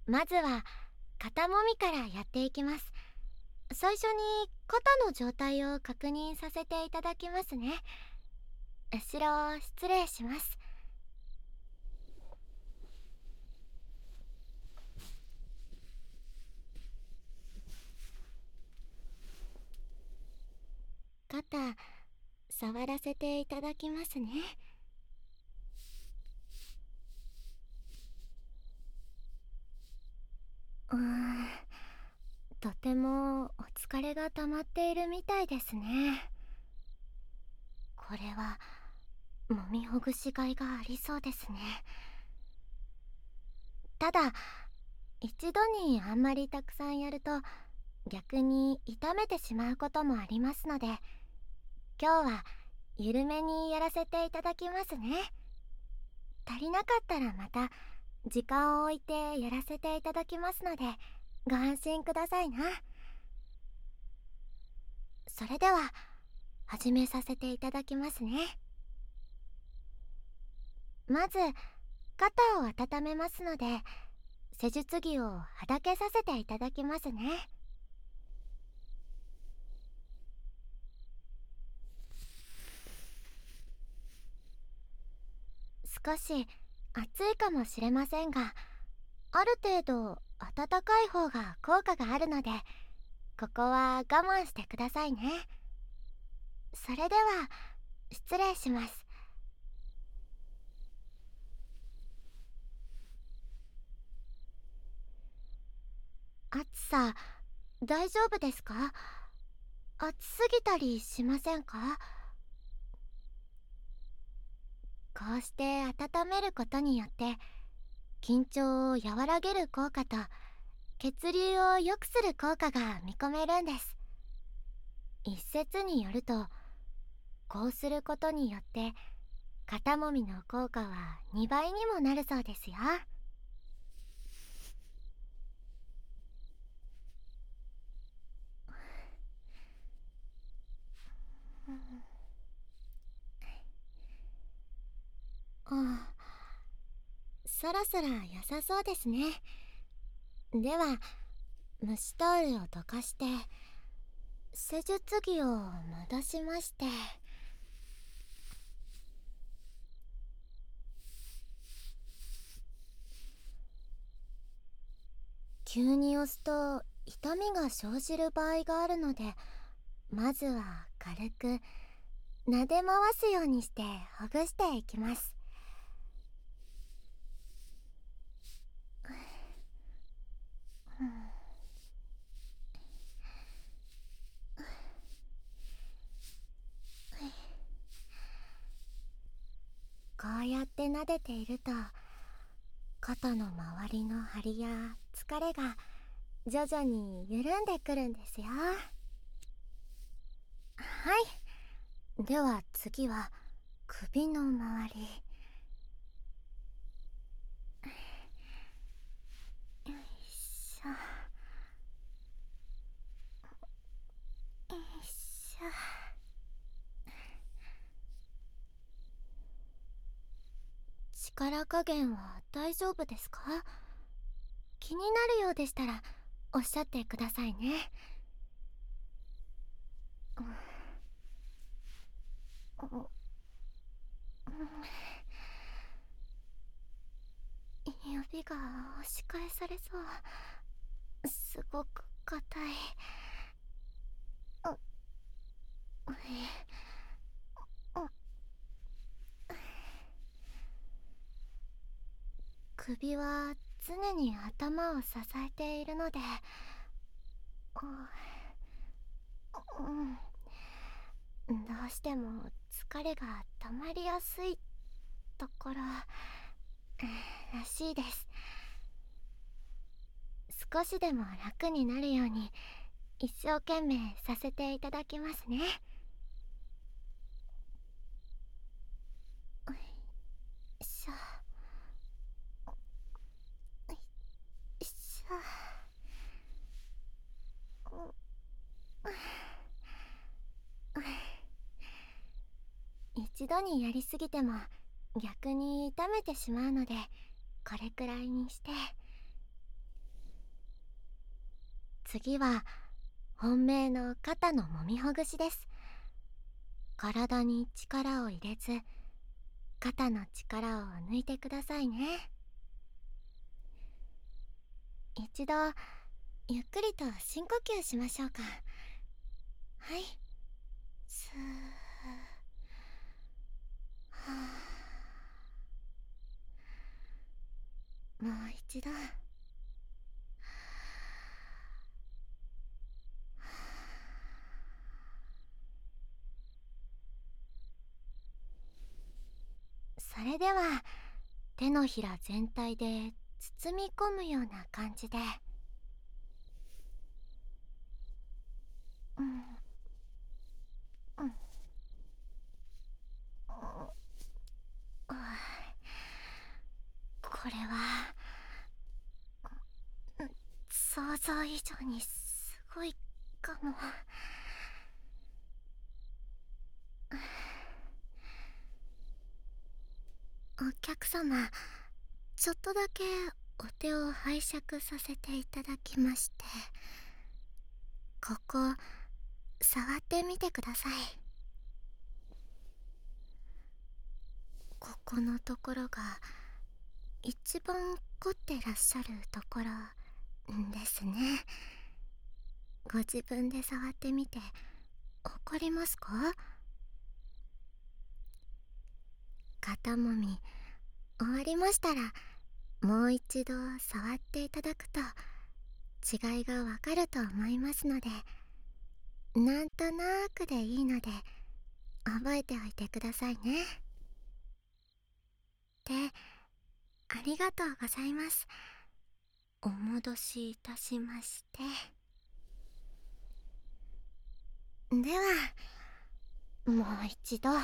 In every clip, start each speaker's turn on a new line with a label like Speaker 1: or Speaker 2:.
Speaker 1: まずは肩もみからやっていきます。最初に肩の状態を確認させていただきますね。後ろ失礼します。肩触らせていただきますね。とてもお疲れが溜まっているみたいですね。これは揉みほぐしがいがありそうですね。ただ一度にあんまりたくさんやると逆に痛めてしまうこともありますので、今日は緩めにやらせていただきますね。足りなかったらまた時間を置いてやらせていただきますので、ご安心くださいな。それでは始めさせていただきますね。まず肩を温めますので、施術着をはだけさせていただきますね。少し暑いかもしれませんが、ある程度暖かい方が効果があるので、ここは我慢してくださいね。それでは失礼します。暑さ大丈夫ですか？暑すぎたりしませんか？こうして温めることによって緊張を和らげる効果と血流を良くする効果が見込めるんです。一説によると、こうすることによって肩もみの効果は2倍にもなるそうですよ。ああ、そろそろ良さそうですね。では蒸しタオルを溶かして施術着を戻しまして、急に押すと痛みが生じる場合があるので、まずは軽く撫で回すようにしてほぐしていきます。こうやって撫でていると肩の周りの張りや疲れが徐々に緩んでくるんですよ。はい、では次は首の周り。よいしょ、よいしょ。力加減は大丈夫ですか？気になるようでしたらおっしゃってくださいね。指が押し返されそう。すごく硬い。首は常に頭を支えているので、どうしても疲れが溜まりやすいところらしいです。少しでも楽になるように一生懸命させていただきますね。よいしょ、よいしょ。一度にやりすぎても逆に痛めてしまうので、これくらいにして。 次は本命の肩のもみほぐしです。体に力を入れず、肩の力を抜いてくださいね。一度ゆっくりと深呼吸しましょうか。はい、スー、はあ、もう一度。それでは手のひら全体で包み込むような感じで、うん、うん、これは、想像以上にすごいかも。お客様、ちょっとだけお手を拝借させていただきまして、ここ触ってみてください。ここのところが一番凝ってらっしゃるところですね。ご自分で触ってみてわかりますか？肩もみ終わりましたら、もう一度触っていただくと違いがわかると思いますので、なんとなくでいいので覚えておいてくださいね。で、ありがとうございます。お戻しいたしまして。では、もう一度。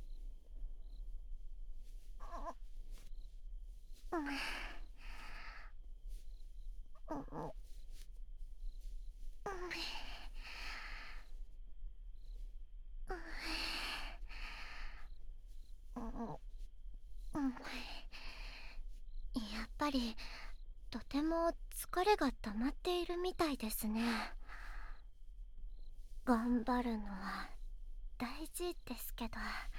Speaker 1: やっぱりとても疲れが溜まっているみたいですね。頑張るのは大事ですけど、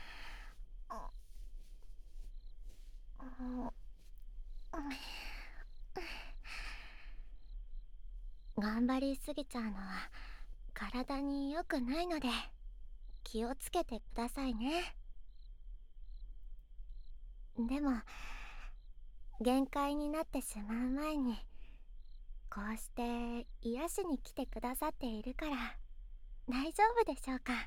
Speaker 1: 頑張りすぎちゃうのは体に良くないので気をつけてくださいね。でも限界になってしまう前に、こうして癒しに来てくださっているから大丈夫でしょうか。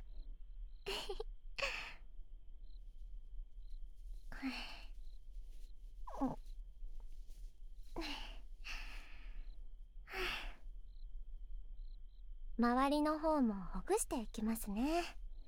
Speaker 1: 周りの方もほぐしていきますね。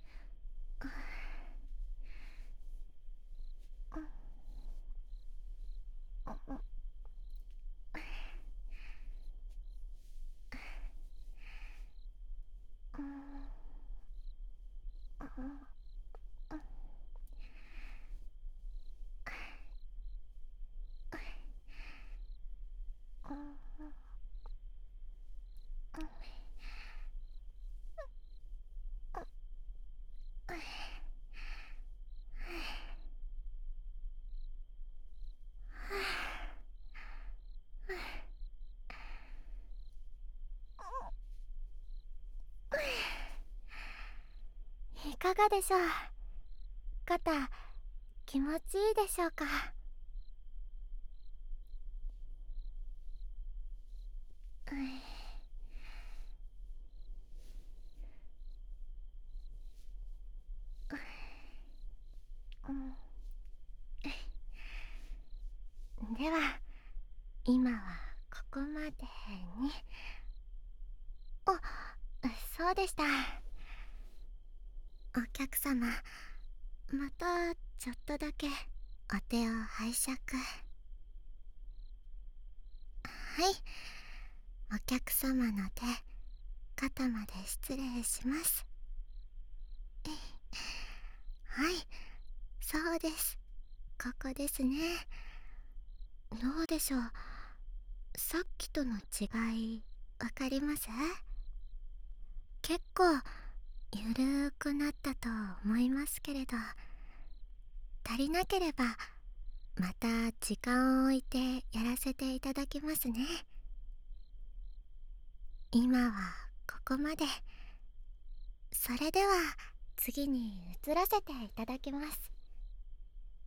Speaker 1: いかがでしょう。肩気持ちいいでしょうか。では今はここまでに。あ、そうでした。お客様、またちょっとだけお手を拝借。はい、お客様の手、肩まで失礼します。はい、そうです。ここですね。どうでしょう、さっきとの違いわかります？結構ゆるーくなったと思いますけれど、足りなければまた時間を置いてやらせていただきますね。今はここまで。それでは次に移らせていただきます。